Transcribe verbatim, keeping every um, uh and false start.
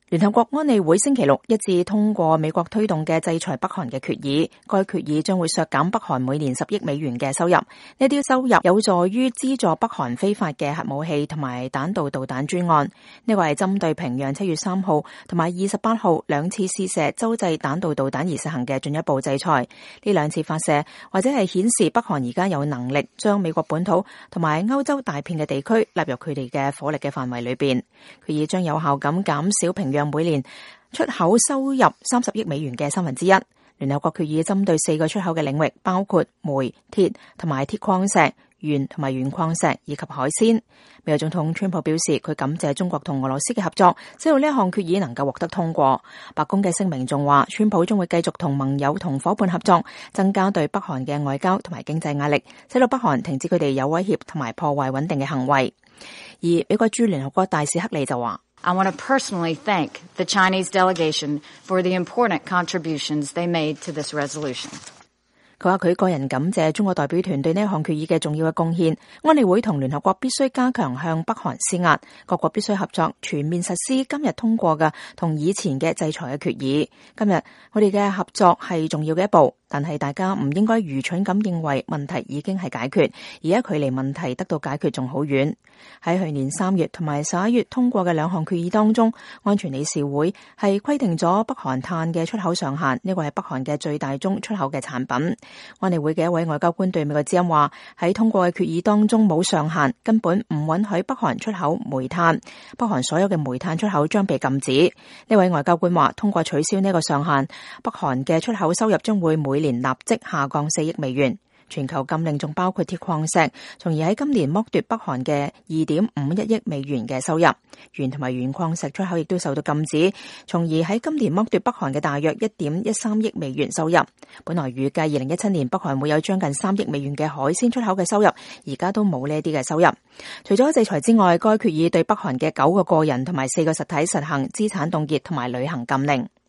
聯合國安理會星期六一致通過美國推動嘅制裁北韓嘅決議，該決議將會削減北韓每年十億美元嘅收入。呢啲收入有助於資助北韓非法嘅核武器同埋彈道導彈專案。呢個係針對平壤七月三號同埋二十八號兩次試射洲際彈道導彈而實行嘅進一步制裁。呢兩次發射或者係顯示北韓而家有能力將美國本土同埋歐洲大片嘅地區納入佢哋嘅火力嘅範圍裏邊。決議將有效咁減少平壤讓每年出口收入三十億美元嘅三分之一。聯合國決議針對四個出口嘅領域，包括煤、鐵同埋鐵礦石、鉛同埋鉛礦石以及海鮮。美國總統川普表示，佢感謝中國同俄羅斯嘅合作，使到呢一項決議能夠獲得通過。白宮嘅聲明仲話，川普將會繼續同盟友同夥伴合作，增加對北韓嘅外交同埋經濟壓力，使到北韓停止佢哋有威脅同埋破壞穩定嘅行為。而美國駐聯合國大使克里就話 ，I want to personally thank the Chinese delegation for the important contributions they made to this resolution. 佢話佢個人感謝中國代表團對呢項決議嘅重要嘅貢獻。安理會同聯合國必須加強向北韓施壓，各國必須合作全面實施今日通過嘅同以前嘅制裁嘅決議。今日我哋嘅合作係重要嘅一步，但係大家唔應該愚蠢咁認為問題已經係解決，而家距離問題得到解決仲好遠。喺去年三月同埋十一月通過嘅兩項決議當中，安全理事會係規定咗北韓碳嘅出口上限，呢個係北韓嘅最大宗出口嘅產品。安理會嘅一位外交官對美國之音話，喺通過嘅決議當中冇上限，根本唔允許北韓出口煤炭，北韓所有嘅煤炭出口將被禁止。呢位外交官話，通過取消呢個上限，北韓嘅出口收入將會每年立即下降四億美元。全球禁令仲包括鐵礦石，從而喺今年剝奪北韓嘅二點五一億美元嘅收入。鉛同埋鉛礦石出口亦都受到禁止，從而喺今年剝奪北韓嘅大約一點一三億美元收入。本來預計二零一七年北韓會有將近三億美元嘅海鮮出口嘅收入，而家都冇呢啲嘅收入。除咗制裁之外，該決議對北韓嘅九個個人同埋四個實體實行資產凍結同埋旅行禁令。